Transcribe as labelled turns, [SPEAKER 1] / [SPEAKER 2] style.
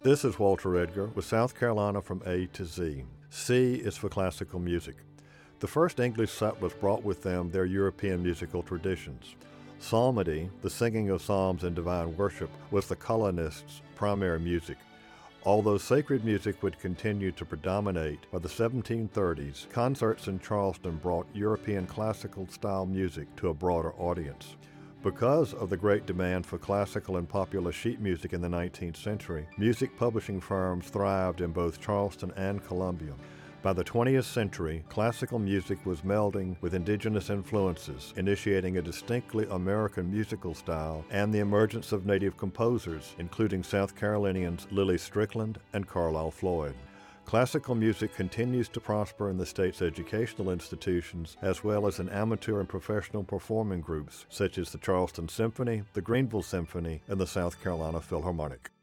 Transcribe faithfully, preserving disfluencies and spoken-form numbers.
[SPEAKER 1] This is Walter Edgar with South Carolina from A to Z. C is for classical music. The first English settlers brought with them their European musical traditions. Psalmody, the singing of psalms and divine worship, was the colonists' primary music. Although sacred music would continue to predominate, by the seventeen thirties, concerts in Charleston brought European classical-style music to a broader audience. Because of the great demand for classical and popular sheet music in the nineteenth century, music publishing firms thrived in both Charleston and Columbia. By the twentieth century, classical music was melding with indigenous influences, initiating a distinctly American musical style and the emergence of native composers, including South Carolinians Lily Strickland and Carlisle Floyd. Classical music continues to prosper in the state's educational institutions as well as in amateur and professional performing groups such as the Charleston Symphony, the Greenville Symphony, and the South Carolina Philharmonic.